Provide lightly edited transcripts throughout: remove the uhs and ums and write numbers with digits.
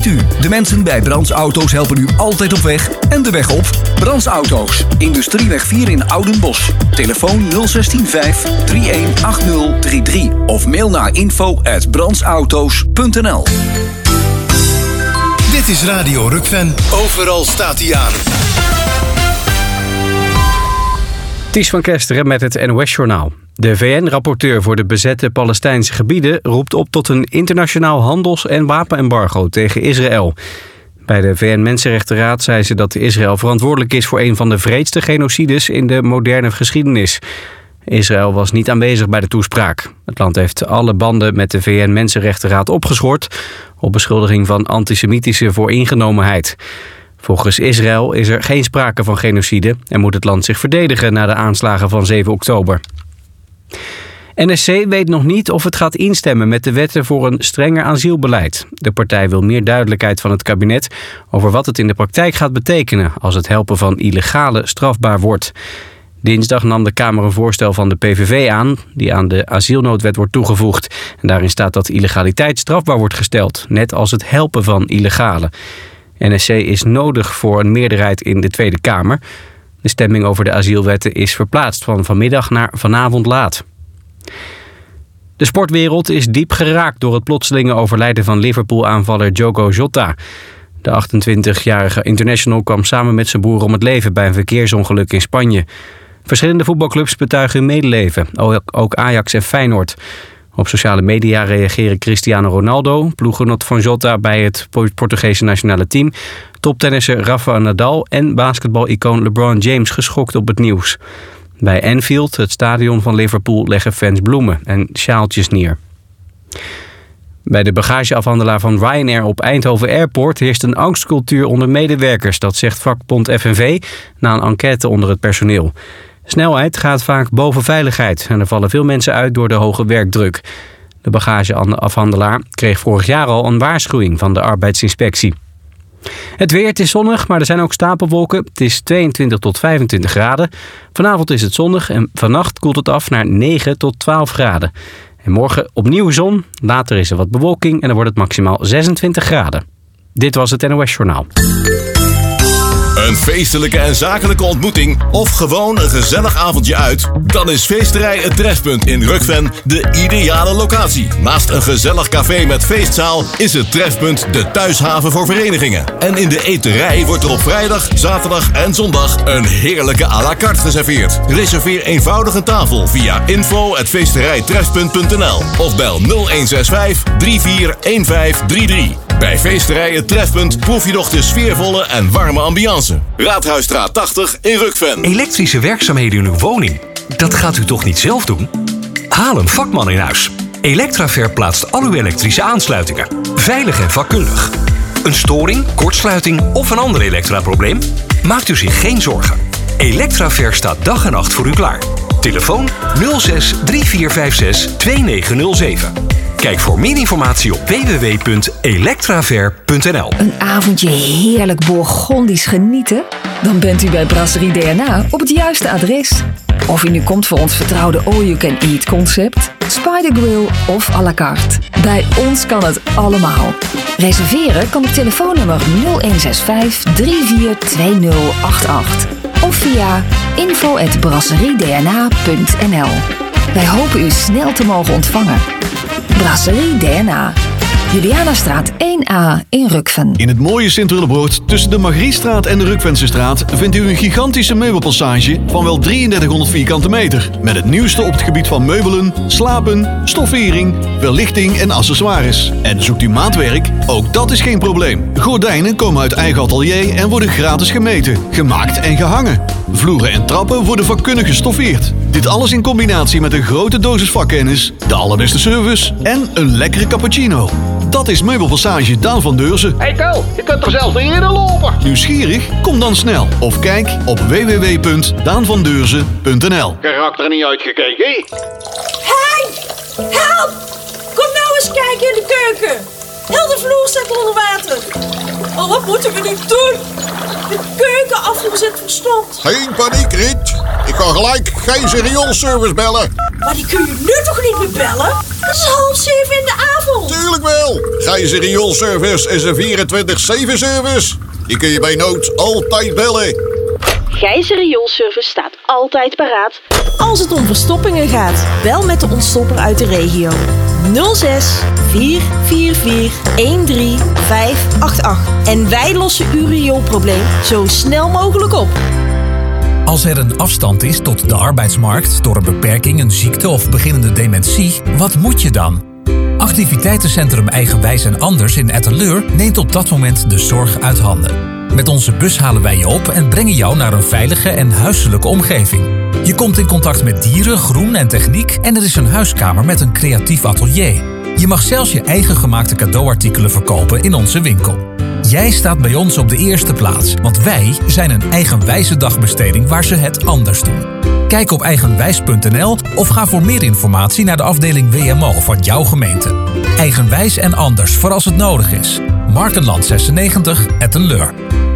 u, de mensen bij Brands Auto's helpen u altijd op weg en de weg op. Brands Auto's, Industrieweg 4 in Oudenbosch. Telefoon 016 318033 of mail naar info@brandsauto's.nl. Dit is Radio Rukven. Overal staat hij aan. Ties van Kesteren met het NOS-journaal. De VN-rapporteur voor de bezette Palestijnse gebieden roept op tot een internationaal handels- en wapenembargo tegen Israël. Bij de VN-Mensenrechtenraad zei ze dat Israël verantwoordelijk is voor een van de wreedste genocides in de moderne geschiedenis. Israël was niet aanwezig bij de toespraak. Het land heeft alle banden met de VN-Mensenrechtenraad opgeschort op beschuldiging van antisemitische vooringenomenheid. Volgens Israël is er geen sprake van genocide en moet het land zich verdedigen na de aanslagen van 7 oktober. NSC weet nog niet of het gaat instemmen met de wetten voor een strenger asielbeleid. De partij wil meer duidelijkheid van het kabinet over wat het in de praktijk gaat betekenen als het helpen van illegale strafbaar wordt. Dinsdag nam de Kamer een voorstel van de PVV aan, die aan de asielnoodwet wordt toegevoegd. En daarin staat dat illegaliteit strafbaar wordt gesteld, net als het helpen van illegalen. NSC is nodig voor een meerderheid in de Tweede Kamer. De stemming over de asielwetten is verplaatst van vanmiddag naar vanavond laat. De sportwereld is diep geraakt door het plotselinge overlijden van Liverpool-aanvaller Diogo Jota. De 28-jarige international kwam samen met zijn broer om het leven bij een verkeersongeluk in Spanje. Verschillende voetbalclubs betuigen hun medeleven, ook Ajax en Feyenoord. Op sociale media reageren Cristiano Ronaldo, ploeggenoot van Jota bij het Portugese nationale team, toptennisser Rafael Nadal en basketbal-icoon LeBron James geschokt op het nieuws. Bij Anfield, het stadion van Liverpool, leggen fans bloemen en sjaaltjes neer. Bij de bagageafhandelaar van Ryanair op Eindhoven Airport heerst een angstcultuur onder medewerkers. Dat zegt vakbond FNV na een enquête onder het personeel. Snelheid gaat vaak boven veiligheid en er vallen veel mensen uit door de hoge werkdruk. De bagageafhandelaar kreeg vorig jaar al een waarschuwing van de arbeidsinspectie. Het weer, het is zonnig, maar er zijn ook stapelwolken. Het is 22 tot 25 graden. Vanavond is het zonnig en vannacht koelt het af naar 9 tot 12 graden. En morgen opnieuw zon, later is er wat bewolking en dan wordt het maximaal 26 graden. Dit was het NOS Journaal. Een feestelijke en zakelijke ontmoeting of gewoon een gezellig avondje uit? Dan is Feesterij Het Trefpunt in Rukven de ideale locatie. Naast een gezellig café met feestzaal is het Trefpunt de thuishaven voor verenigingen. En in de eterij wordt er op vrijdag, zaterdag en zondag een heerlijke à la carte geserveerd. Reserveer eenvoudig een tafel via info@feesterijtrefpunt.nl of bel 0165 341533. Bij Feesterij Het Trefpunt proef je nog de sfeervolle en warme ambiance. Raadhuisstraat 80 in Rukven. Elektrische werkzaamheden in uw woning? Dat gaat u toch niet zelf doen? Haal een vakman in huis. Electraver plaatst al uw elektrische aansluitingen. Veilig en vakkundig. Een storing, kortsluiting of een ander elektraprobleem? Maakt u zich geen zorgen. Electraver staat dag en nacht voor u klaar. Telefoon 06 3456 2907. Kijk voor meer informatie op www.electraver.nl. Een avondje heerlijk Bourgondisch genieten? Dan bent u bij Brasserie DNA op het juiste adres. Of u nu komt voor ons vertrouwde all-you-can-eat concept, Spider Grill of à la carte. Bij ons kan het allemaal. Reserveren kan op telefoonnummer 0165 342088 of via info@brasseriedna.nl. Wij hopen u snel te mogen ontvangen. Brasserie DNA. Julianastraat 1A in Rukven. In het mooie Sint-Willebroord tussen de Margriestraat en de Rukvensestraat vindt u een gigantische meubelpassage van wel 3300 vierkante meter. Met het nieuwste op het gebied van meubelen, slapen, stoffering, verlichting en accessoires. En zoekt u maatwerk? Ook dat is geen probleem. Gordijnen komen uit eigen atelier en worden gratis gemeten, gemaakt en gehangen. Vloeren en trappen worden vakkundig gestoffeerd. Dit alles in combinatie met een grote dosis vakkennis, de allerbeste service en een lekkere cappuccino. Dat is Meubelpassage Daan van Deurzen. Hey Kel, je kunt er zelfs niet in lopen. Nieuwsgierig? Kom dan snel of kijk op www.daanvandeurzen.nl. Je raakt er niet uitgekeken, hé? Hey! Help! Kom nou eens kijken in de keuken. Heel de vloer staat onder water. Oh, wat moeten we nu doen? De keukenafvoer zit verstomd. Geen paniek, Riet. Ik kan gelijk geen rioolservice bellen. Maar die kun je nu toch niet meer bellen? Het is 6:30 in de avond. Tuurlijk wel. Gijzer Rioolservice is een 24/7 service. Die kun je bij nood altijd bellen. Gijzer Rioolservice staat altijd paraat als het om verstoppingen gaat. Bel met de ontstopper uit de regio. 06 444 13588. En wij lossen uw rioolprobleem zo snel mogelijk op. Als er een afstand is tot de arbeidsmarkt door een beperking, een ziekte of beginnende dementie, wat moet je dan? Activiteitencentrum Eigenwijs en Anders in Etteleur neemt op dat moment de zorg uit handen. Met onze bus halen wij je op en brengen jou naar een veilige en huiselijke omgeving. Je komt in contact met dieren, groen en techniek en er is een huiskamer met een creatief atelier. Je mag zelfs je eigen gemaakte cadeauartikelen verkopen in onze winkel. Jij staat bij ons op de eerste plaats, want wij zijn een eigenwijze dagbesteding waar ze het anders doen. Kijk op eigenwijs.nl of ga voor meer informatie naar de afdeling WMO van jouw gemeente. Eigenwijs en Anders voor als het nodig is. Markenland 96, Etteleur.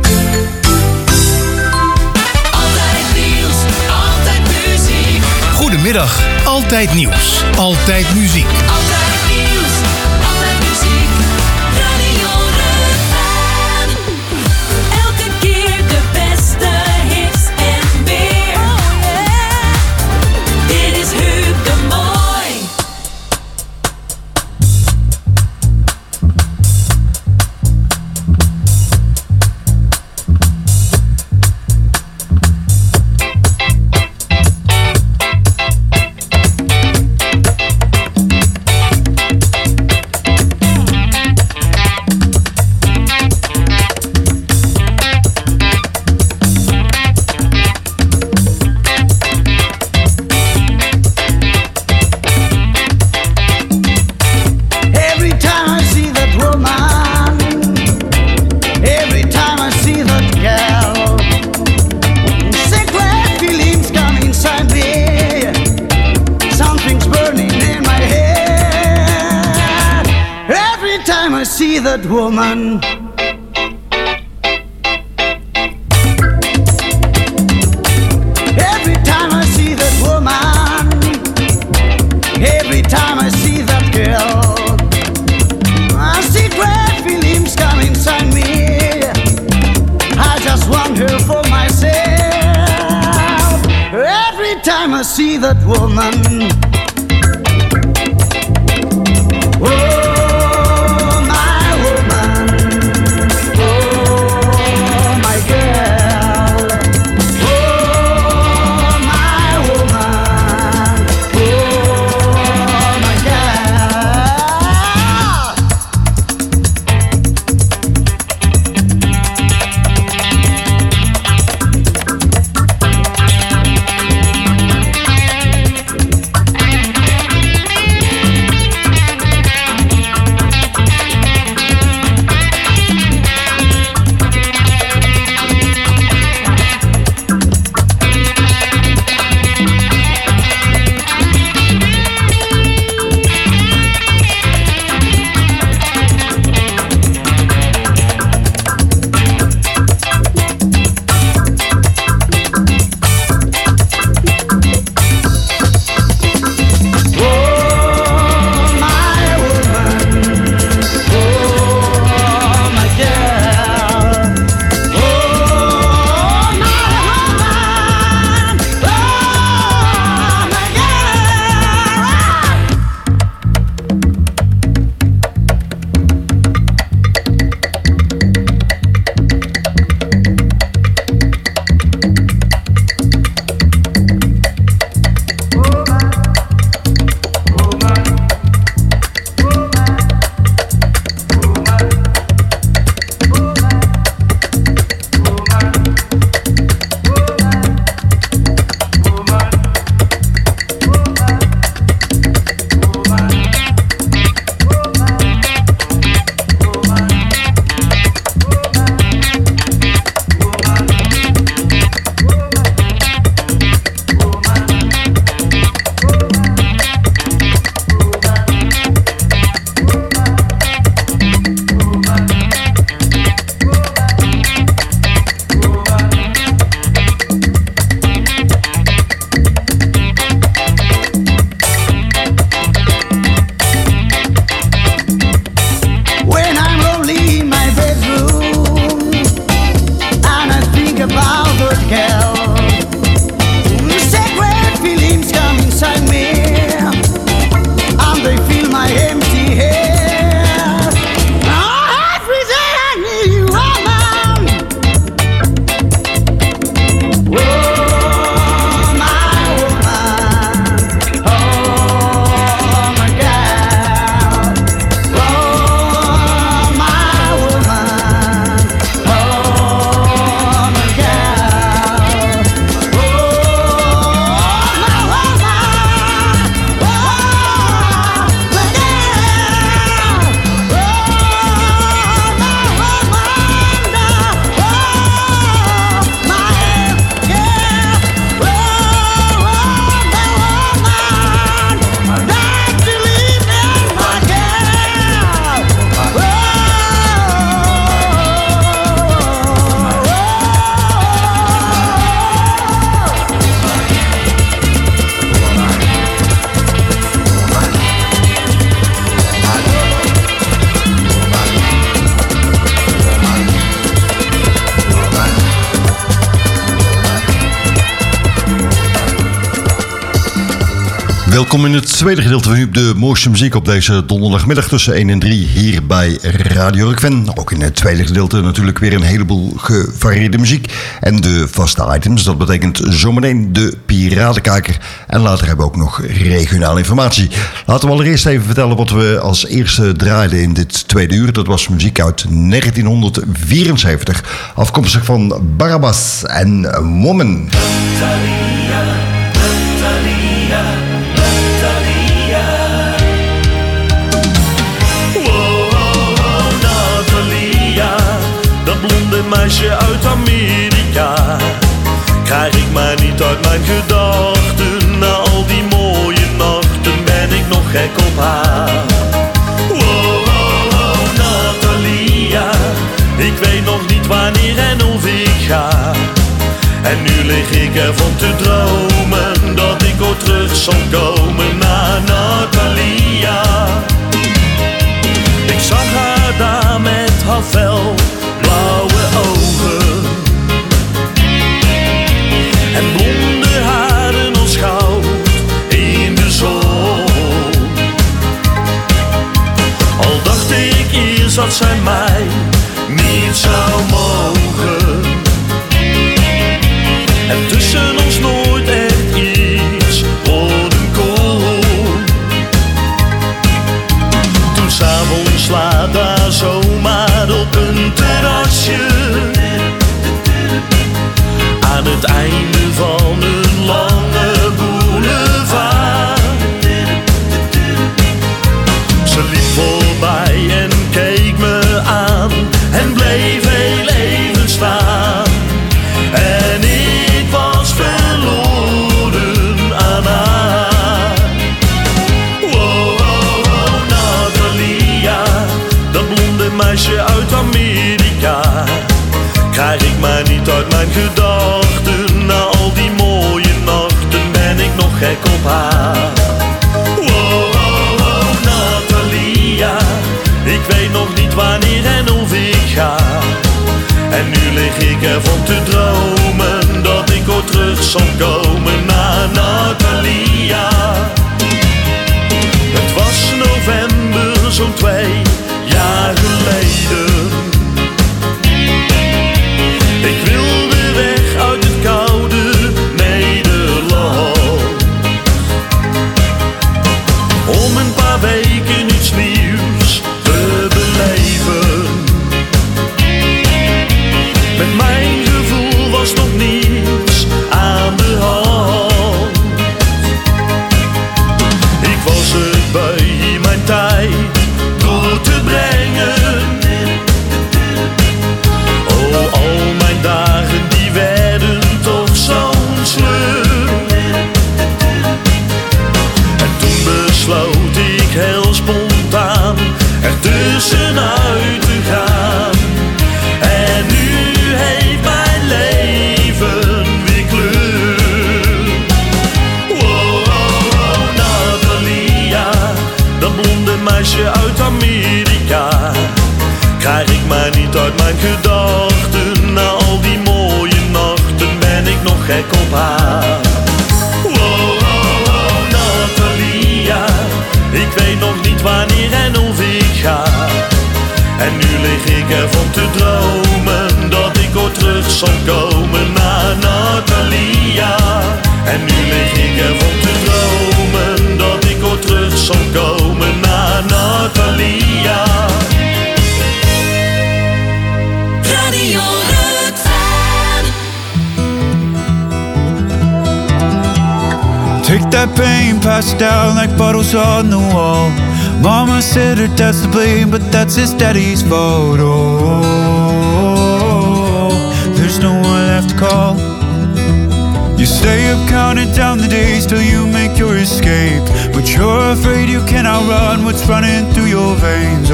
Altijd nieuws, altijd muziek. Goedemiddag, altijd nieuws, altijd muziek. Altijd nieuws, altijd muziek. Radio Rukven. Elke keer de beste hits en meer. Dit is Huub de Mooi. that woman. Every time I see that woman, every time I see that girl, I see great feelings come inside me. I just want her for myself. Every time I see that woman. Welkom in het tweede gedeelte van de mooiste muziek op deze donderdagmiddag tussen 1 en 3 hier bij Radio Rock-Fan. Ook in het tweede gedeelte natuurlijk weer een heleboel gevarieerde muziek en de vaste items. Dat betekent zometeen de Piratenkijker en later hebben we ook nog regionale informatie. Laten we allereerst even vertellen wat we als eerste draaiden in dit tweede uur. Dat was muziek uit 1974, afkomstig van Barabbas en Woman. Meisje uit Amerika, krijg ik mij niet uit mijn gedachten. Na al die mooie nachten ben ik nog gek op haar. Wow, wow, wow, Natalia, ik weet nog niet wanneer en of ik ga. En nu lig ik ervan te dromen dat ik ooit terug zal komen naar Natalia. Ik zag haar daar met haar fel, blauwe ogen en blonde haren als goud in de zon. Al dacht ik eerst dat zij mij niet zou mogen en tussen ons nooit echt iets worden kon. Toen 's avonds laat daar zomaar op een terrasje aan het einde van een lange boulevard. Ze liep voorbij en keek me aan en bleef heel even staan. En ik was verloren aan haar. Wow, wow, wow, Natalia, dat blonde meisje uit Amerika, krijg ik mij niet uit mijn gedachten. Na al die mooie nachten ben ik nog gek op haar. Wow, wow, wow, Natalia, ik weet nog niet wanneer en of ik ga. En nu lig ik ervan te dromen dat ik ooit terug zal komen naar Natalia. Het was november, zo'n 2 jaar geleden. Ik wilde weg uit het koude Nederland, om een paar weken iets nieuws te beleven. Met mijn gevoel was nog niets aan de hand. Ik was het beu mijn tijd door te brengen. Oh, al mijn dagen die werden toch zo'n sleur. En toen besloot ik heel spontaan er tussenuit te gaan. En nu heeft mijn leven weer kleur. Wow, wow, wow, Natalia, dat blonde meisje uit Amerika, krijg ik mij niet uit mijn gedachten. Na al die mooie nachten ben ik nog gek op haar. Wow, wow, wow, Natalia, ik weet nog niet wanneer en of ik ga. En nu lig ik ervan te dromen dat ik ooit terug zal komen naar Natalia. En nu lig ik ervan te dromen dat ik ooit terug zal komen naar Natalia. Radio Rock-Fan. Take that pain, pass it down like bottles on the wall. Mama said her dad's to blame, but that's his daddy's fault. Oh, there's no one left to call. You stay up counting down the days till you make your escape, but you're afraid you cannot run what's running through your veins.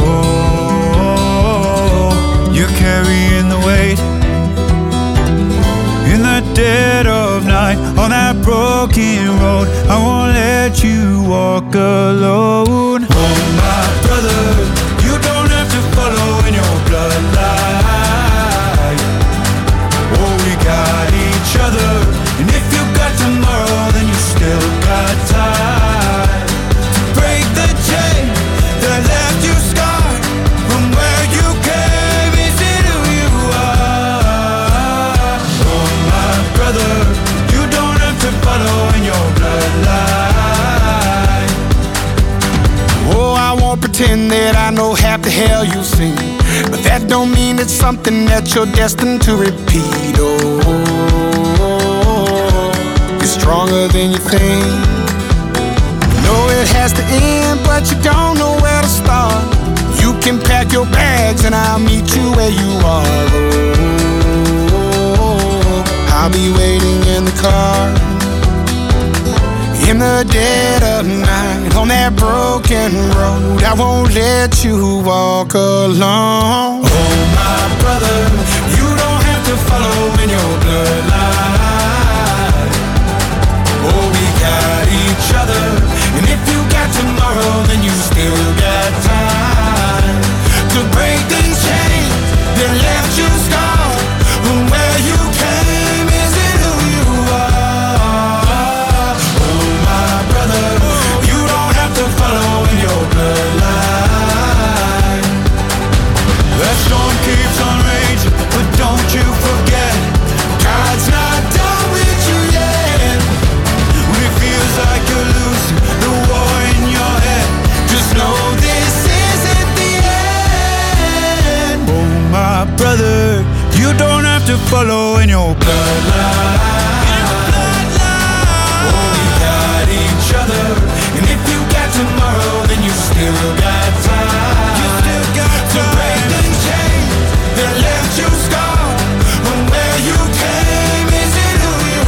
Oh, you're carrying the weight in the dead of night on that broken road. I won't let you walk alone. Oh my brother, you don't have to follow in your bloodline. Oh, we got each other, and if you got tomorrow, then you still got time. know half the hell you've seen, but that don't mean it's something that you're destined to repeat. Oh, you're stronger than you think. You know it has to end, but you don't know where to start. You can pack your bags and I'll meet you where you are. Oh, I'll be waiting in the car in the dead of night on that broken road. I won't let you walk alone. Oh, my brother, you don't have to follow in your bloodline. Oh, we got each other, and if you got tomorrow, then you still got time to break these chains that left you scarred. Where you came isn't who you are. Oh, my brother, you don't have to follow in your bloodline. The storm keeps on raging, but don't you forget, God's not done with you yet. when it feels like you're losing the war in your head, Just know this isn't the end. oh my brother, you don't have to follow in your bloodline. Oh, we got each other, and if you got tomorrow, then you still got time. You still got to break these chains that left you scarred. From where you came isn't who you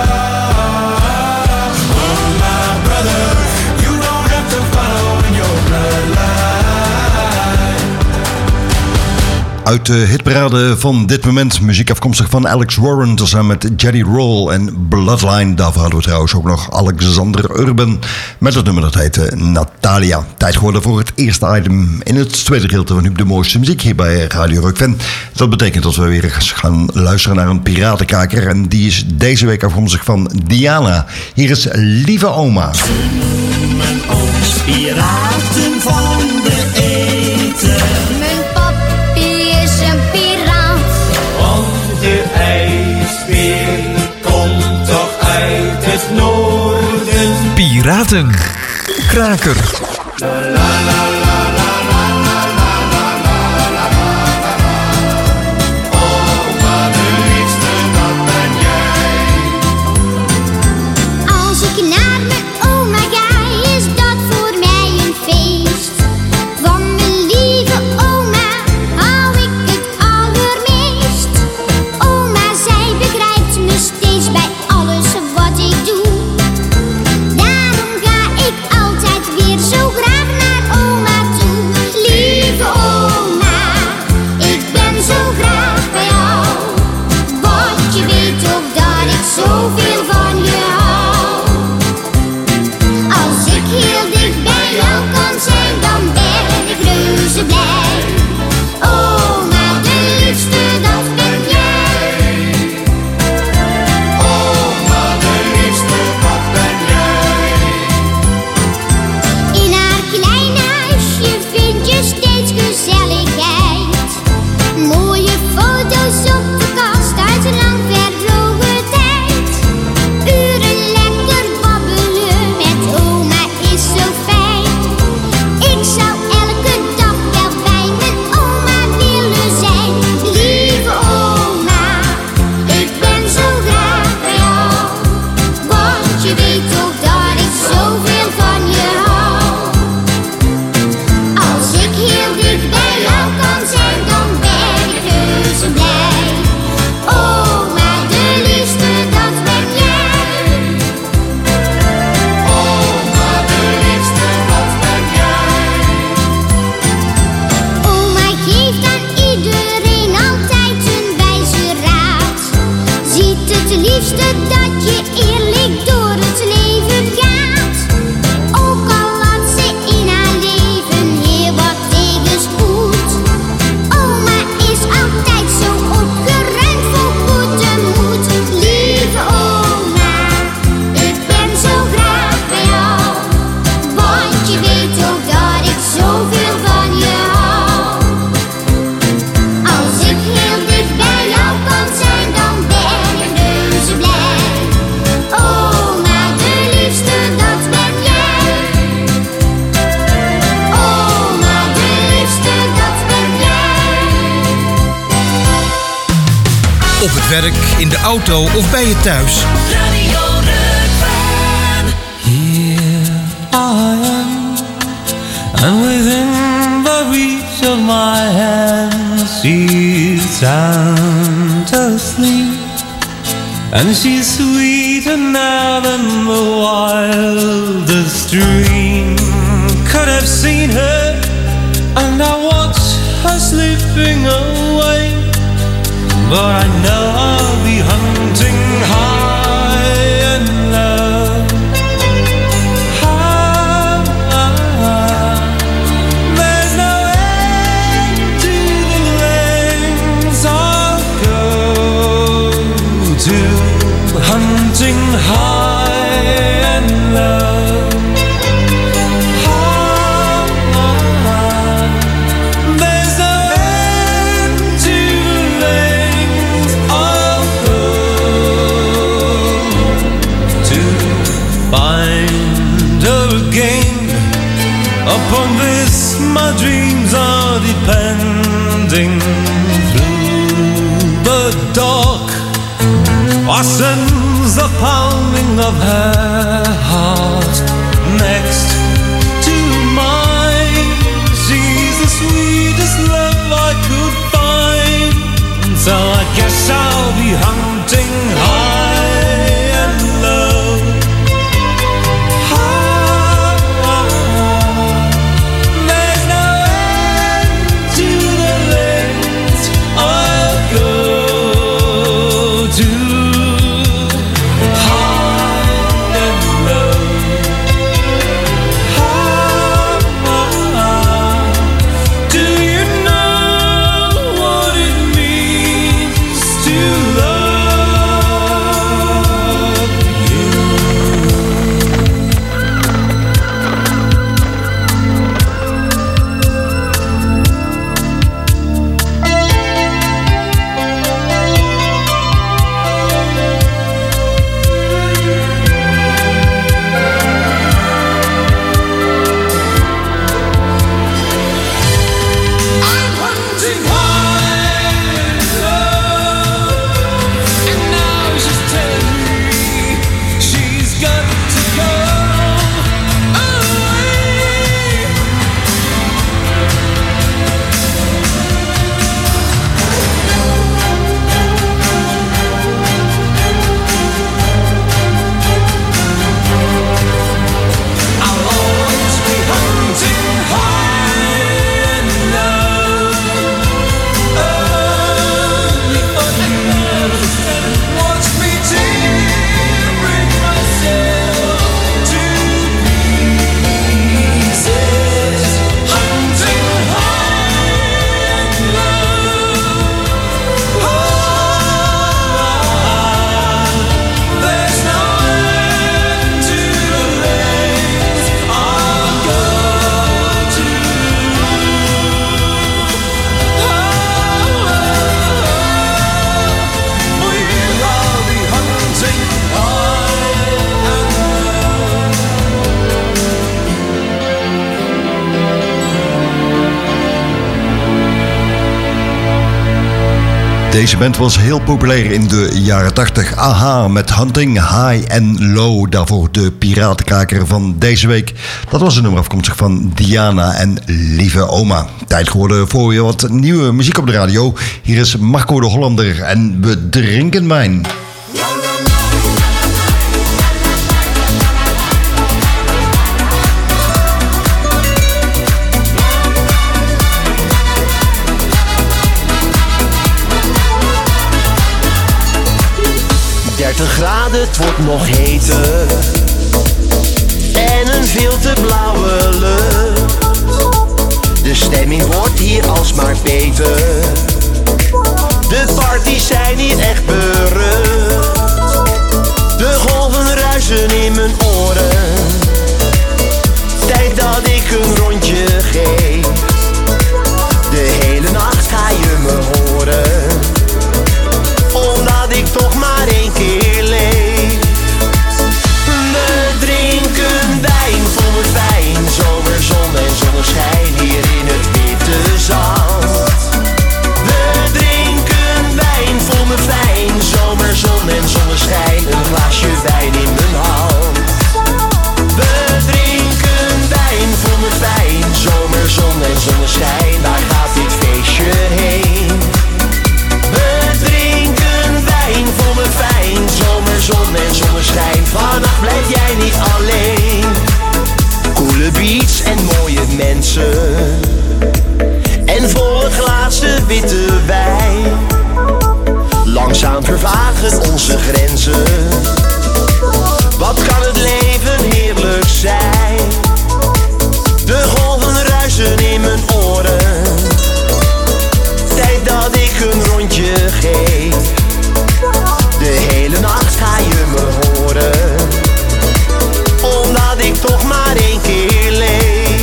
are. Oh, my brother, you don't have to follow in your bloodline. Uit de hitparade van dit moment, muziek afkomstig van Alex Warren, tezamen met Jelly Roll en Bloodline. Daarvoor hadden we trouwens ook nog Alexander Urban met het nummer dat heette Natalia. Tijd geworden voor het eerste item in het tweede gedeelte van Huub de mooiste muziek hier bij Radio Rock Fan. Dat betekent dat we weer gaan luisteren naar een piratenkaker en die is deze week afkomstig van Diana. Hier is Lieve Oma. Mijn ooms piraten van de eten. Mijn papi is een piraat. Want de ijsbeer komt toch uit het noorden. Piraten. Kraker. Als ik naar mijn oma ga, is dat voor mij een feest. Van mijn lieve oma hou ik het allermeest. Oma, zij begrijpt me steeds bij alles wat ik doe. Daarom ga ik altijd weer zo Op het werk, in de auto of bij je thuis. Radio Rukven. Here I am, and within the reach of my hand, she's sound asleep, and she's sweeter now than the wildest dream could have seen her, and I watch her slipping away, but I know I'll be hunting high and low. There's no end to the lengths I'll go to, hunting high and low. There's no end to the lengths I'll go to find her again. Upon this my dreams are depending. Through the dark I sense the pounding of her heart next to mine. She's the sweetest love I could find, so I guess I'll be hunting high and low. There's no end to the lengths I'll go to, high and low. Do you know what it means to love you? I'm hunting high and low, and now she's telling me she's got to go away. I'll always be hunting high and low, only for you. Watch me tearing myself to pieces, hunting high and low. There's no end to the lengths I'll go to. We'll all be hunting high and Deze band was heel populair in de jaren 80. Aha met Hunting High and Low. Daarvoor de piratenkraker van deze week. Dat was een nummer afkomstig van Diana en Lieve Oma. Tijd geworden voor weer wat nieuwe muziek op de radio. Hier is Marco de Hollander en we drinken wijn. Graden, het wordt nog heter en een veel te blauwe lucht. De stemming wordt hier alsmaar beter. De parties zijn hier echt berucht. De golven ruisen in mijn oren. Tijd dat ik een rondje geef. De hele nacht ga je me horen, omdat ik toch maar één keer leef. We drinken wijn voor het fijn, zomerzon en zonneschijn hier in het witte zand. We drinken wijn voor me fijn. Langzaam vervagen onze grenzen. Wat kan het leven heerlijk zijn? De golven ruisen in mijn oren. Tijd dat ik een rondje geef. De hele nacht ga je me horen. Omdat ik toch maar één keer leef.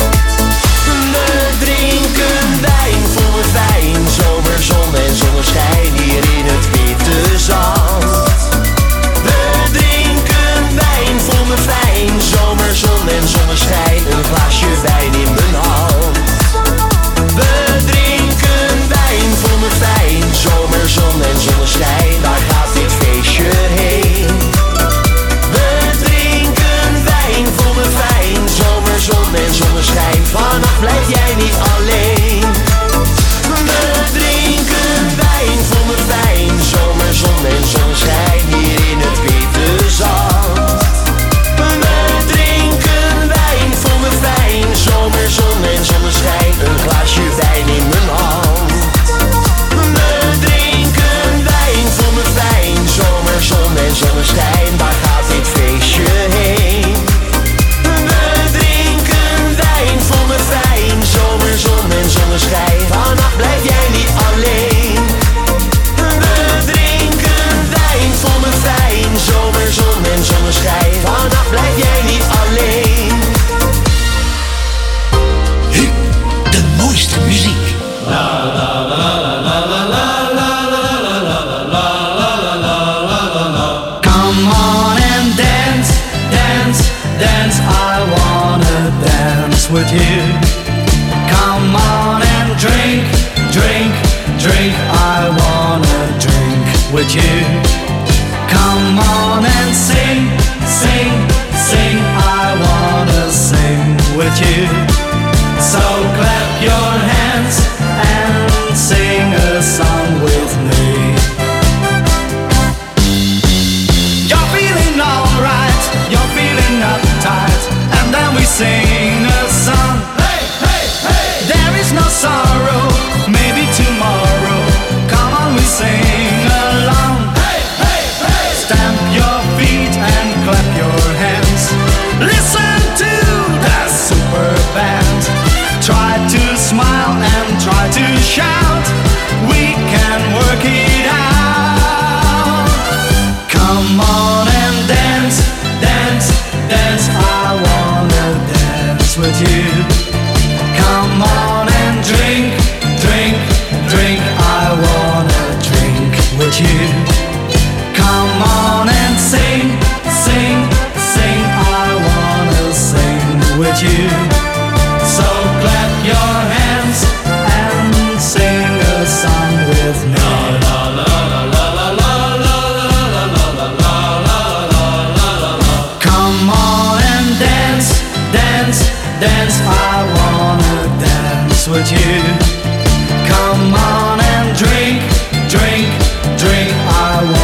We drinken wijn voor me fijn. Zomerzon en zonneschijn hier in het witte zand. We drinken wijn voor me fijn. Zomerzon en zonneschijn. Een glaasje wijn in mijn hand. We drinken wijn voor me fijn. Zomerzon en zonneschijn. Daar gaat dit feestje heen. We drinken wijn voor me fijn. Zomerzon en zonneschijn. Vannacht blijf jij niet alleen. We drinken wijn voor me fijn. Zomerzon en zonneschijn. Hier in het witte zand. We drinken wijn voor me fijn. Zomerzon en zonneschijn. Een glaasje wijn in mijn hand. We drinken wijn voor me fijn. Zomerzon en zonneschijn. Waar gaat dit feestje heen? We drinken wijn voor me fijn. Zomerzon en zonneschijn. Vannacht blijf jij niet alleen. We drinken wijn voor me fijn. Zomerzon en zonneschijn. Vannacht blijf jij niet alleen. De mooiste muziek. Come on and dance, dance, dance. I wanna dance with you. Come on and drink, drink, drink. I wanna drink with you. Come on and sing, sing, sing. I wanna sing with you. So clap your hands and sing a song with me. You're feeling alright, you're feeling uptight, and then we sing a song. Hey, hey, hey! There is no sorrow, maybe tomorrow. Come on, we sing along. Hey, hey, hey! Stamp your feet and clap your hands. Listen to the super band. Try to smile and try to shout. We can work it out. Come on and dance, dance, dance. I wanna dance with you. Come on and drink, drink, drink. I wanna drink with you. Come on and sing, sing, sing. I wanna sing with you. So clap your hands and sing a song with me. La la la la la la la la la. Come on and dance, dance, dance. I wanna dance with you. Come on and drink, drink, drink. I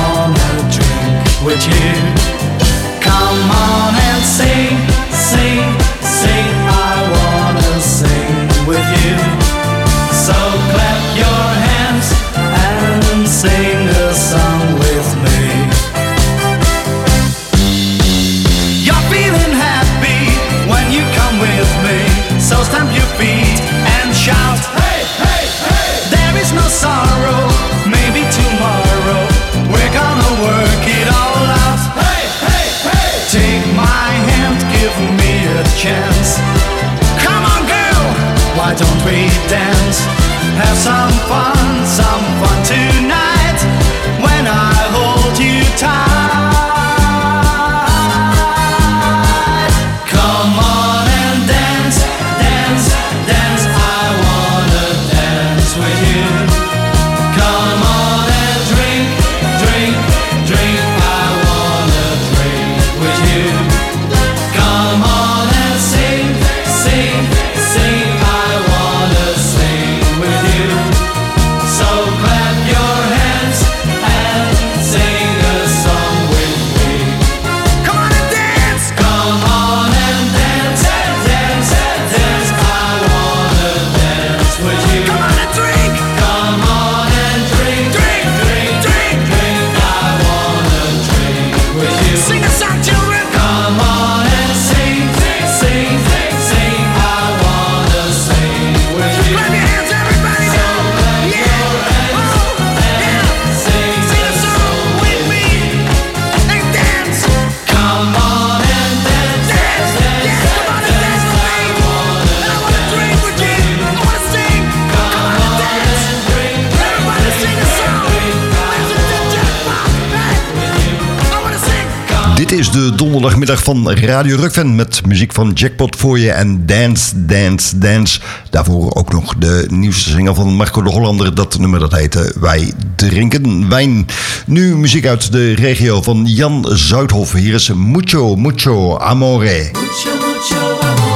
is de donderdagmiddag van Radio Rock-Fan met muziek van Jackpot voor je en Dance, Dance, Dance. Daarvoor ook nog de nieuwste single van Marco de Hollander. Dat nummer dat heette Wij drinken wijn. Nu muziek uit de regio van Jan Zuidhof. Hier is Mucho, Mucho Amore. Mucho, mucho amore.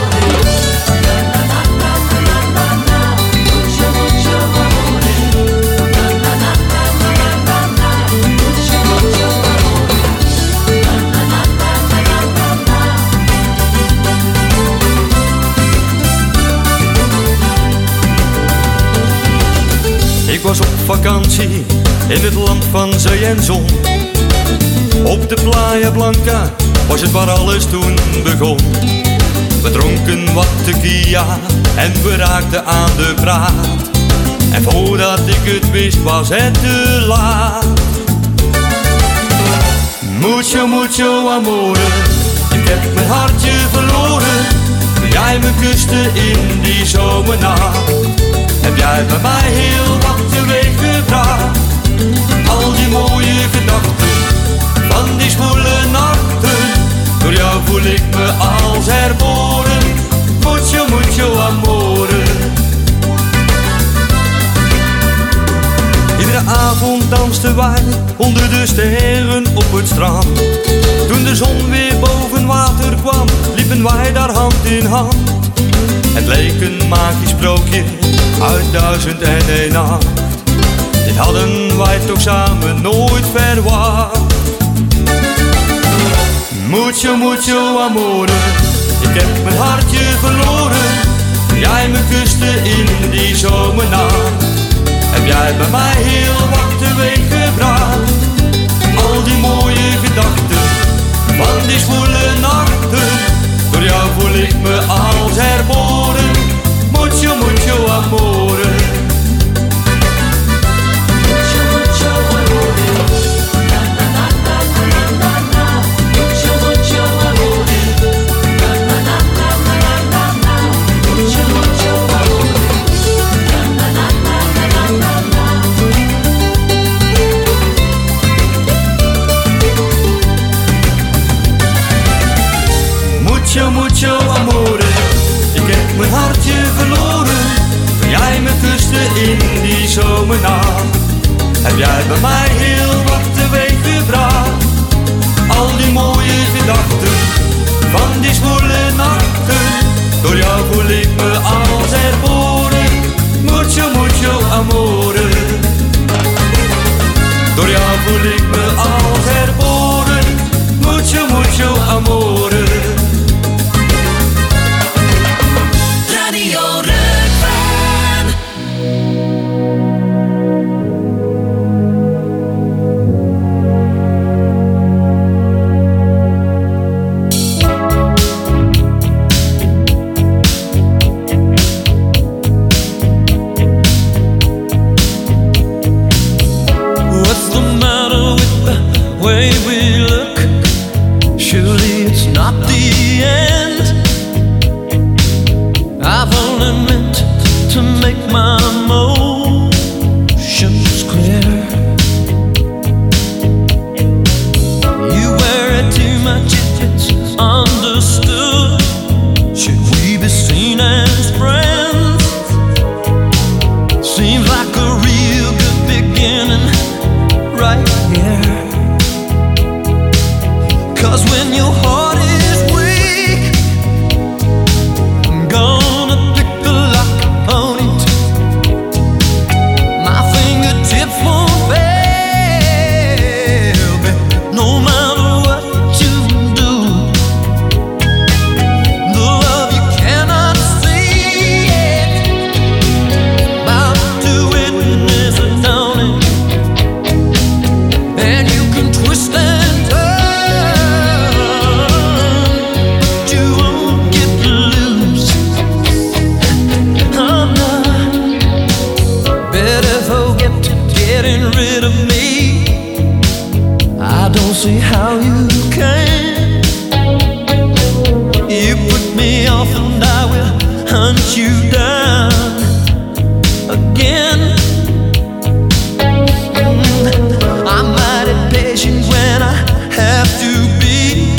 Ik was op vakantie in het land van zee en zon. Op de Playa Blanca was het waar alles toen begon. We dronken wat tequila en we raakten aan de praat. En voordat ik het wist was het te laat. Mucho, mucho amore, ik heb mijn hartje verloren. Toen jij me kuste in die zomernacht, heb jij bij mij heel wat teweeg gebracht. Al die mooie gedachten van die zwoele nachten, door jou voel ik me als herboren. Mucho, mucho amore. Iedere avond dansten wij onder de sterren op het strand. Toen de zon weer boven water kwam, liepen wij daar hand in hand. Het leek een magisch sprookje uit 1001 nacht. Dit hadden wij toch samen nooit verwacht. Mucho, mucho amore, ik heb mijn hartje verloren. Jij me kuste in die zomernacht, heb jij bij mij heel wat teweeg gebracht. Al die mooie gedachten van die zwoele nachten, door jou voel ik me als herboren. Mucho, mucho amore. Mucho, mucho amore. Na na na na na na na. Mucho, mucho amore. Na na na na na na na. Mucho, mucho amore. Na na na na na na na. Mucho, mucho amore. Ik heb mijn hartje verloren. Toen jij me kuste in die zomernacht, heb jij bij mij heel wat teweeg gebracht. Al die mooie gedachten van die zwoele nachten, door jou voel ik me als herboren. Mucho, mucho amore. Door jou voel ik me als herboren. Mucho, mucho amore. Radio Rock-Fan. What's the matter with the way we look? Surely it's not the end. I've only meant to make my emotions clear. You wear it too much if it's understood. Should we be seen as friends? Seems like a real good beginning right here. 'Cause when your heart is weak, I'm gonna pick the lock on it. My fingertips won't fail me, no matter what you do. The love you cannot see it, about to witness a dawning. And you can twist and turn, but you won't get loose. I'm not better forget getting rid of me. I don't see how you can. You put me off and I will hunt you down again. I'm mighty patient when I have to be.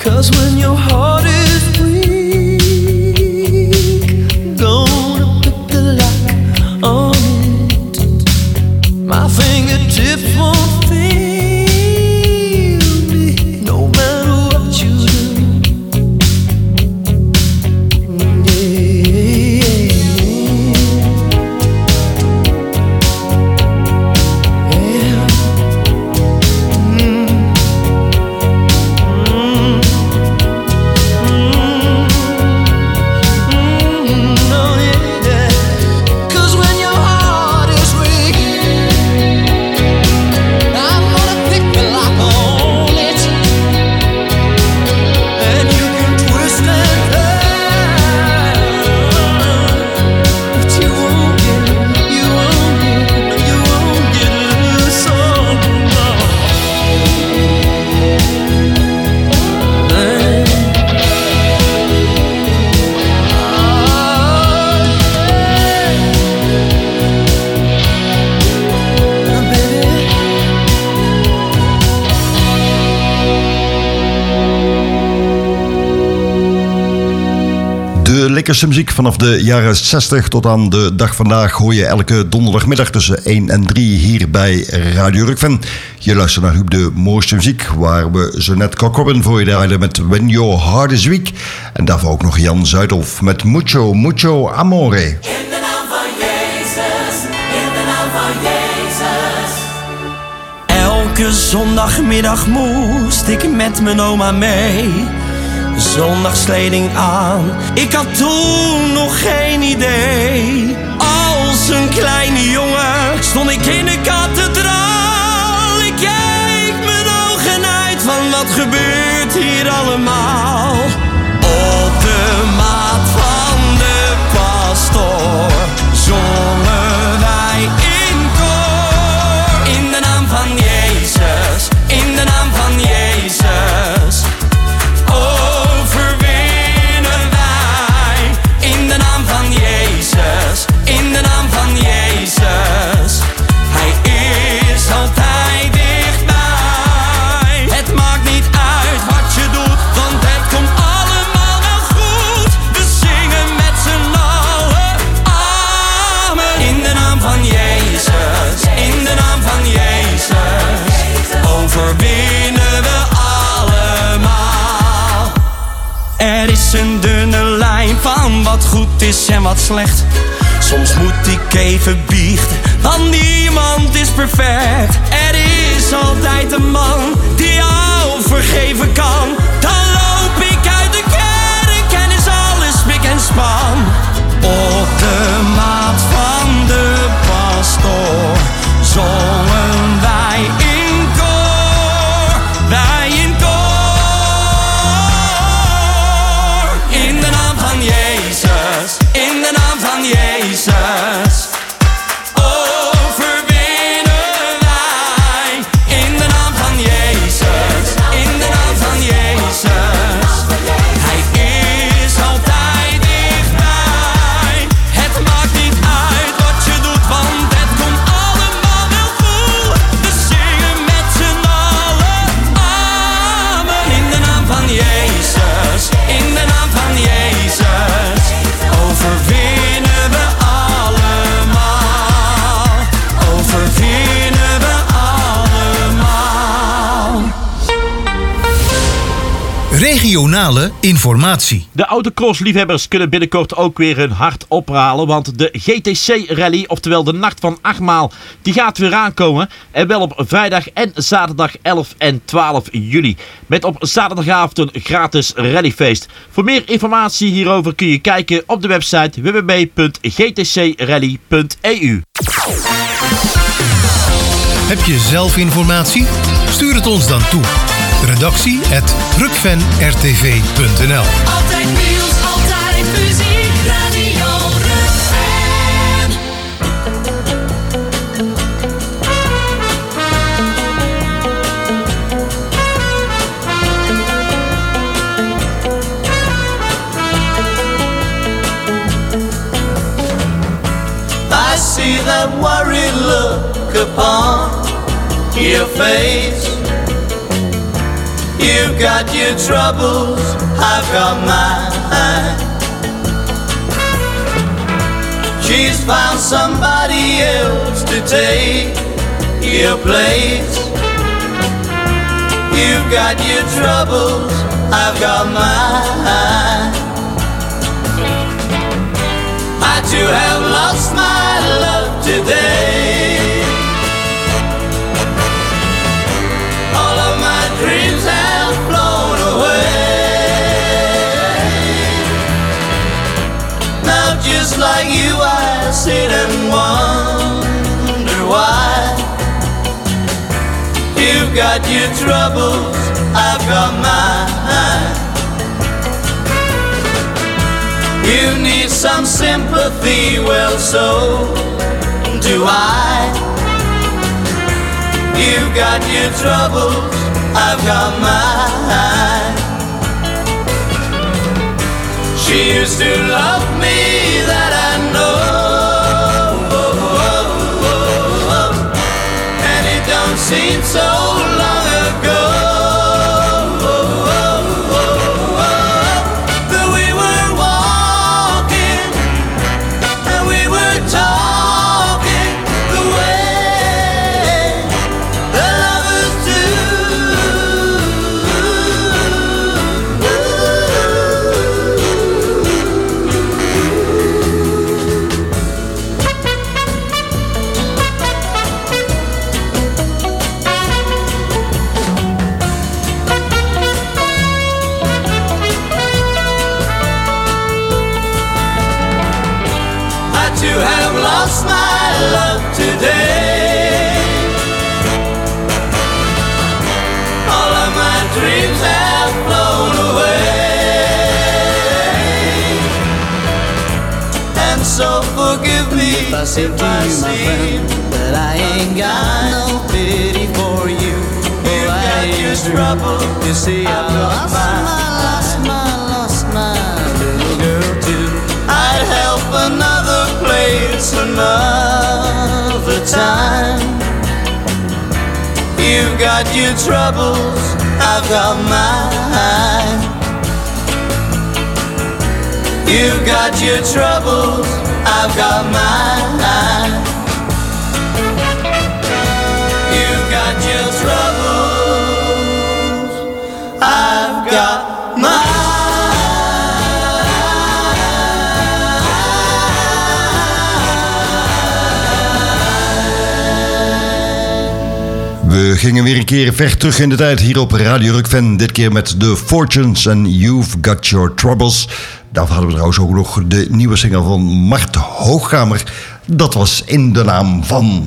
'Cause when your heart is weak, gonna pick the lock on it. My fingertips won't feel me, no matter what you do. Lekkerste muziek vanaf de jaren 60 tot aan de dag vandaag hoor je elke donderdagmiddag tussen 1 en 3 hier bij Radio Rukven. Je luistert naar Huub de mooiste muziek, waar we zo net Cock Robin voor je draaiden met When Your Heart Is Weak. En daarvoor ook nog Jan Zuidhof met Mucho, Mucho Amore. In de naam van Jezus, in de naam van Jezus. Elke zondagmiddag moest ik met mijn oma mee. Zondagskleding aan, ik had toen nog geen idee. Als een kleine jongen stond ik in de kathedraal. Ik keek mijn ogen uit van wat gebeurt hier allemaal. Op de maat van de pastoor zongen wij in koor. In de naam van Jezus, in de naam van Jezus. In de naam van Jezus, Hij is altijd dichtbij. Het maakt niet uit wat je doet, want het komt allemaal wel goed. We zingen met z'n allen, amen. In de naam van Jezus, in de naam van Jezus, overwinnen we allemaal. Er is een dunne lijn van wat goed is en wat slecht. Soms moet ik even biechten, want niemand is perfect. Er is altijd een man die jou vergeven kan. Dan loop ik uit de kerk en is alles spik en span. Op de maat van de pastoor zongen wij in koor. Wij in koor. In de naam van Jezus, in de naam van Jezus, overwinnen wij. In de naam van Jezus, in de naam van Jezus, Hij is altijd dichtbij. Het maakt niet uit wat je doet, want het komt allemaal wel goed. We zingen met z'n allen, amen. In de naam van Jezus, in de naam van Jezus, overwinnen we allemaal. Overwinnen we allemaal. Regionale informatie. De autocross-liefhebbers kunnen binnenkort ook weer hun hart ophalen, want de GTC-rally, oftewel de Nacht van Achtmaal, die gaat weer aankomen. En wel op vrijdag en zaterdag 11 en 12 juli. Met op zaterdagavond een gratis rallyfeest. Voor meer informatie hierover kun je kijken op de website www.gtcrally.eu. Heb je zelf informatie? Stuur het ons dan toe. Redactie@rukvenrtv.nl. Altijd nieuws, altijd muziek, Radio Rukven. I see that worried look upon your face. You've got your troubles, I've got mine. She's found somebody else to take your place. You've got your troubles, I've got mine. I too have lost my love today. All of my dreams have flown away. Now just like you I sit and wonder why. You've got your troubles, I've got mine. You need some sympathy, well so do I. You've got your troubles, I've got mine. She used to love me, that I know, and it don't seem so long ago that we were walking and we were talking the way the lovers do. To have lost my love today. All of my dreams have flown away. And so forgive me if I seem that I ain't got no pity for you. You've got your trouble, you see I lost my little girl too. I'd help another place another time. You've got your troubles, I've got mine. You've got your troubles, I've got mine. You've got your troubles, I've got mine. We gingen weer een keer ver terug in de tijd hier op Radio Rock-Fan. Dit keer met The Fortunes en You've Got Your Troubles. Daarvoor hadden we trouwens ook nog de nieuwe single van Mart Hoogkamer. Dat was In de Naam Van.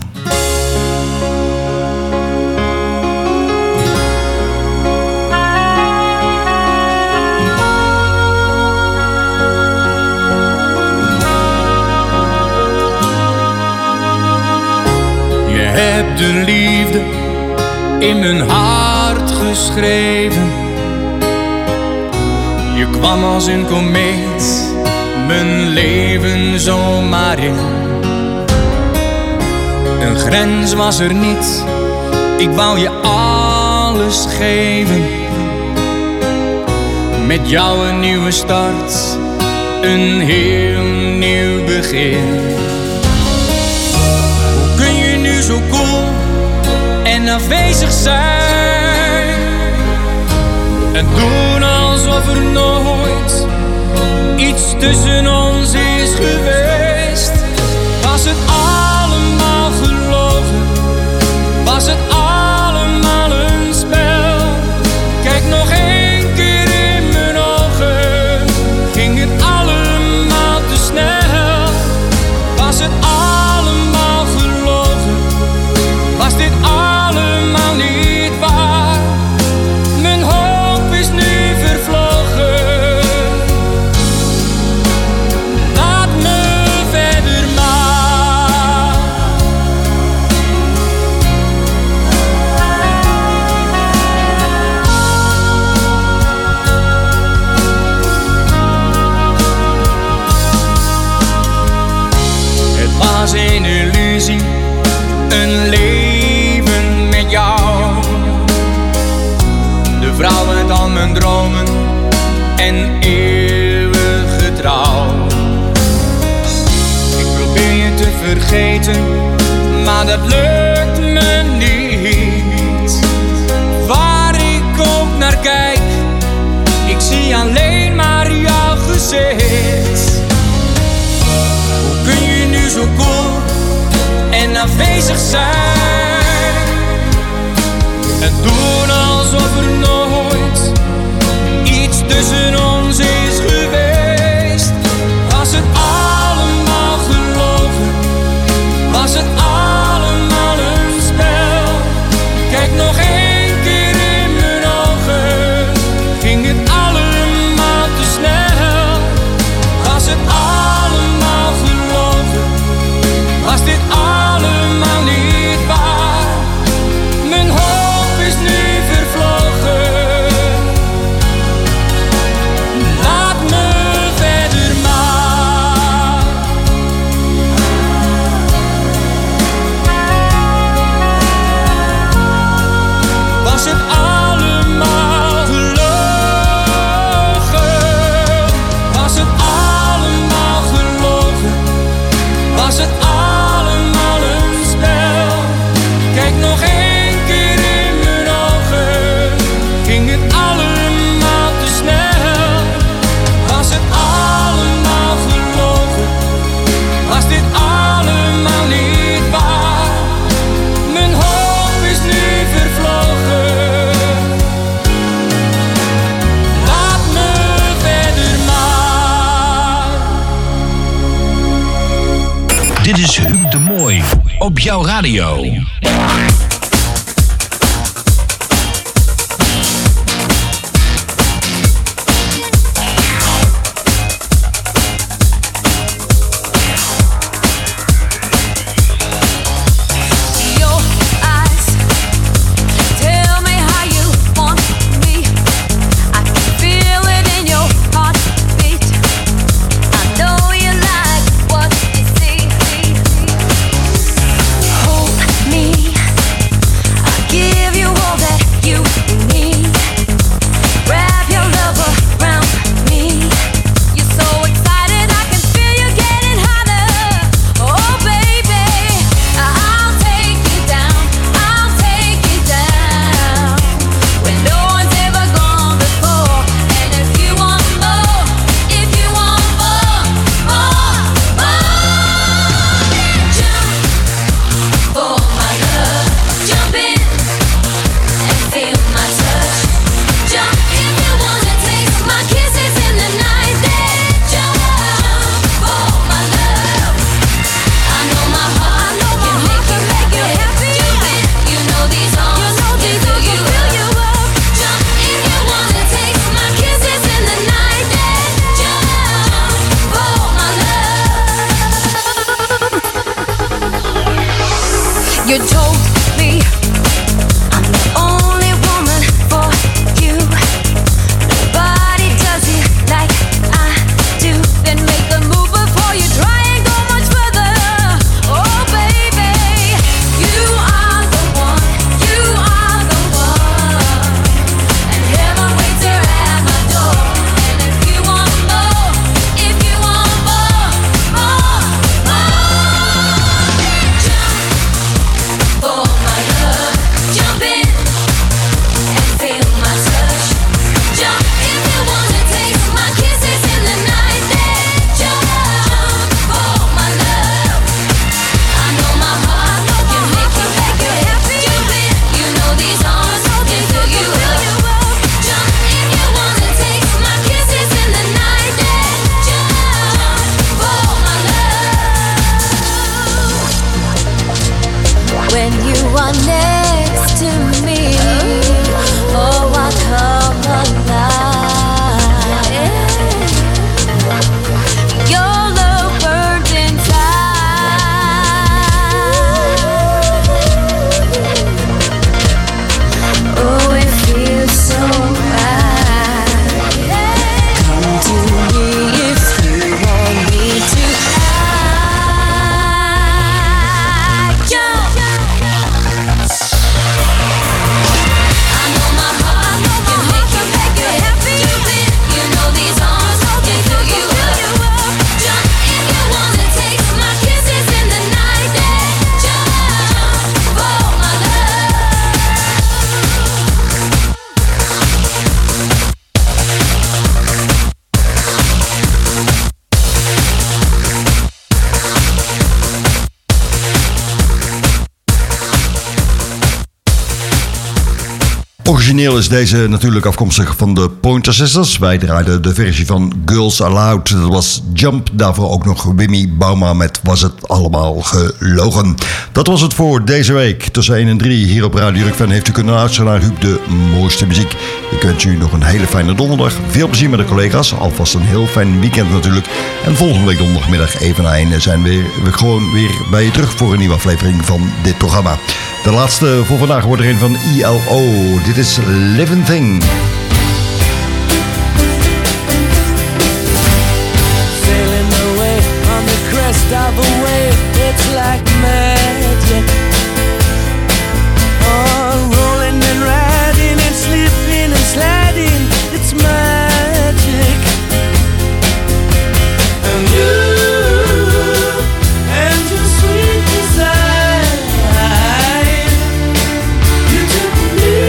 Je hebt de liefde in mijn hart geschreven. Je kwam als een komeet mijn leven zomaar in. Een grens was er niet, ik wou je alles geven. Met jou een nieuwe start, een heel nieuw begin. Hoe kun je nu zo cool en afwezig zijn en doen alsof er nooit iets tussen ons is geweest? Was het allemaal gelogen? Was het allemaal een spel? Kijk nog één keer in mijn ogen. Ging het allemaal te snel? Was het allemaal gelogen? Was dit allemaal niet waar? Mijn hoop is nu vervlogen. Laat me verder maar. Het was een illusie, een leven met jou. De vrouw mijn dromen en eeuwige trouw. Ik probeer je te vergeten, maar dat lukt me niet. Waar ik ook naar kijk, ik zie alleen maar jouw gezicht. Hoe kun je nu zo cool en afwezig zijn en doen alsof er nooit iets tussen ons is geweest? Was het allemaal gelogen? Was het allemaal een spel? Kijk nog één keer in mijn ogen. Ging het allemaal te snel? Was het allemaal gelogen? Was dit allemaal niet waar? Mijn hoop is nu vervlogen. Laat me verder maar. Was het allemaal gelogen? Was het allemaal gelogen? Was het allemaal een spel? Kijk nog één keer in mijn ogen. Ging het allemaal te snel? Was het allemaal gelogen? Was dit allemaal niet waar? Mijn hoop is nu vervlogen. Laat me verder maar. Dit is Huub de Mooi op jouw radio. Your eyes tell me how you want me. I can feel it in your heartbeat. I know you like what you see. Hold me, I'll give you all that you need. Wrap your love around me. You're so excited, I can feel you getting hotter. Oh baby, I'll take you down. I'll take you down where no one's ever gone before. And if you want more, if you want more, jump for my love. Jump in and feel my touch. Jump if you wanna taste my kisses in the night. Then jump for my love. I know my heart can make you happy. Jump in, you know these arms can fill you up. Jump if you wanna taste my kisses in the night. Then jump for my love. You told me I'm the only woman for you. Nobody does it like I do. Then make a move before you try and go much further. Oh baby, you are the one. You are the one. And heaven waits her at my door. And if you want more, if you want more, jump Origineel is deze natuurlijk afkomstig van de Pointer Sisters. Wij draaiden de versie van Girls Aloud. Dat was Jump. Daarvoor ook nog Wimmy Bauma met Was het allemaal gelogen. Dat was het voor deze week. Tussen 1 en 3 hier op Radio Rukven heeft u kunnen luisteren naar Huub de mooiste muziek. Ik wens u nog een hele fijne donderdag. Veel plezier met de collega's. Alvast een heel fijn weekend natuurlijk. En volgende week donderdagmiddag even na 1 zijn we gewoon weer bij je terug voor een nieuwe aflevering van dit programma. De laatste voor vandaag wordt er een van ILO. Dit is Living Thing. Sailing away on the crest of a wave, it's like magic. Oh, rolling and riding and slipping and sliding, it's magic. And you and your sweet desire, you took me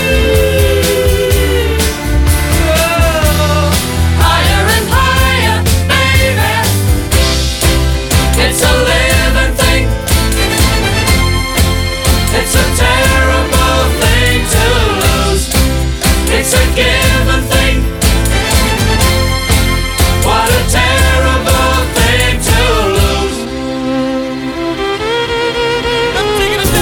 higher and higher, baby. It's a living thing. It's a terrible thing to lose. It's a given thing. What a terrible thing to lose. I'm taking a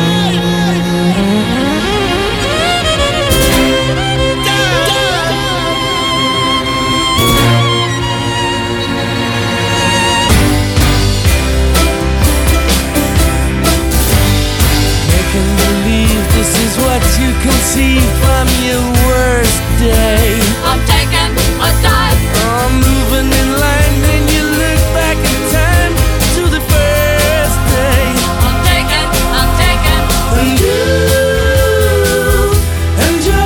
Making believe this is what you can see from your worst day. I'm taking a dive. I'm moving in line, then you look back in time to the first day. I'm taking. And you and your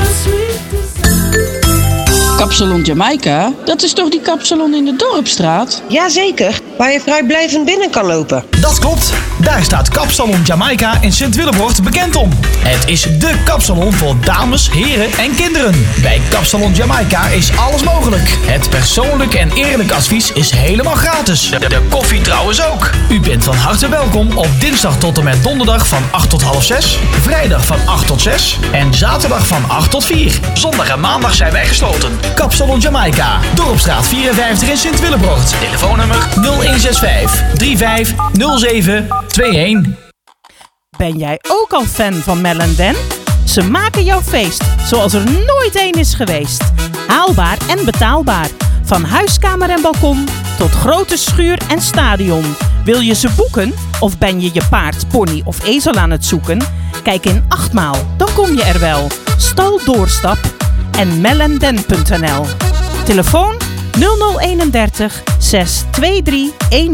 sweet Kapsalon Jamaica, dat is toch die kapsalon in de Dorpstraat? Jazeker, waar je vrijblijvend binnen kan lopen. Dat klopt. Daar staat Kapsalon Jamaica in Sint-Willebrocht bekend om. Het is dé kapsalon voor dames, heren en kinderen. Bij Kapsalon Jamaica is alles mogelijk. Het persoonlijk en eerlijk advies is helemaal gratis. De koffie trouwens ook. U bent van harte welkom op dinsdag tot en met donderdag van 8 tot half 6. Vrijdag van 8 tot 6. En zaterdag van 8 tot 4. Zondag en maandag zijn wij gesloten. Kapsalon Jamaica. Dorpstraat 54 in Sint-Willebrocht. Telefoonnummer 0165 3507 21. Ben jij ook al fan van Mel & Dan? Ze maken jouw feest zoals er nooit één is geweest. Haalbaar en betaalbaar. Van huiskamer en balkon tot grote schuur en stadion. Wil je ze boeken? Of ben je je paard, pony of ezel aan het zoeken? Kijk in 8 maal, dan kom je er wel. Stal Doorstap en melanden.nl. Telefoon 0031 623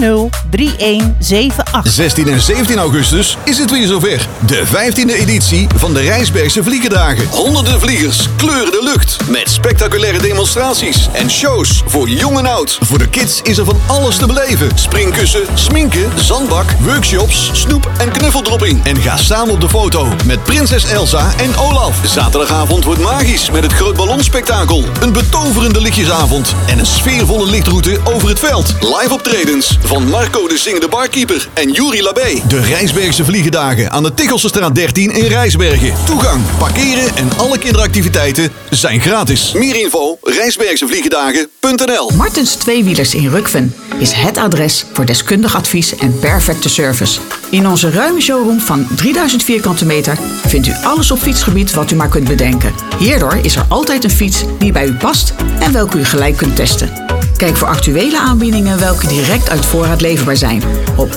103178. 16 en 17 augustus is het weer zover. De 15e editie van de Rijsbergse Vliegendagen. Honderden vliegers kleuren de lucht met spectaculaire demonstraties en shows voor jong en oud. Voor de kids is er van alles te beleven. Springkussen, sminken, zandbak, workshops, snoep en knuffeldropping. En ga samen op de foto met prinses Elsa en Olaf. Zaterdagavond wordt magisch met het Groot Ballonspektakel. Een betoverende lichtjesavond en een sfeervolle lichtroute over het veld. Live optredens van Marco de Zingende Barkeeper en Juri Labé. De Rijsbergse Vliegendagen aan de Tichelsestraat 13 in Rijsbergen. Toegang, parkeren en alle kinderactiviteiten zijn gratis. Meer info rijsbergsevliegendagen.nl. Martens Tweewielers in Rukven is het adres voor deskundig advies en perfecte service. In onze ruime showroom van 3000 vierkante meter vindt u alles op fietsgebied wat u maar kunt bedenken. Hierdoor is er altijd een fiets die bij u past en welke u gelijk kunt testen. Kijk voor actuele aanbiedingen welke direct uit voorraad leverbaar zijn op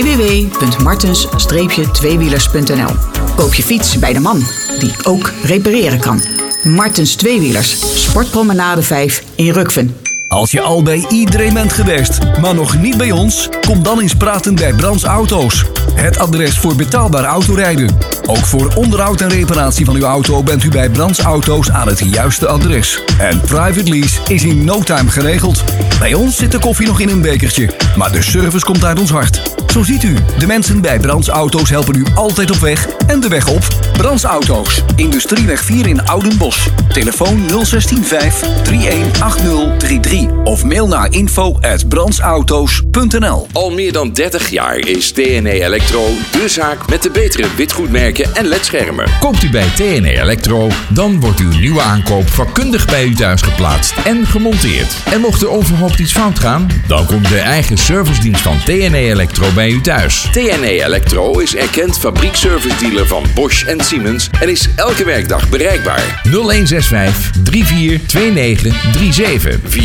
www.martens-tweewielers.nl. Koop je fiets bij de man die ook repareren kan. Martens Tweewielers, Sportpromenade 5 in Rukven. Als je al bij iedereen bent geweest, maar nog niet bij ons, kom dan eens praten bij Brands Auto's. Het adres voor betaalbaar autorijden. Ook voor onderhoud en reparatie van uw auto bent u bij Brands Auto's aan het juiste adres. En private lease is in no time geregeld. Bij ons zit de koffie nog in een bekertje, maar de service komt uit ons hart. Zo ziet u, de mensen bij Brands Auto's helpen u altijd op weg en de weg op. Brands Auto's, Industrieweg 4 in Oudenbosch. Telefoon 016 318033 of mail naar info@brandsauto's.nl. Al meer dan 30 jaar is TNE Electro de zaak met de betere witgoedmerken en ledschermen. Koopt u bij TNE Electro, dan wordt uw nieuwe aankoop vakkundig bij u thuis geplaatst en gemonteerd. En mocht er overhoopt iets fout gaan, dan komt de eigen servicedienst van TNE Electro bij u thuis. TNE Electro is erkend fabriekservice-dealer van Bosch en Siemens en is elke werkdag bereikbaar. 0165 342937 via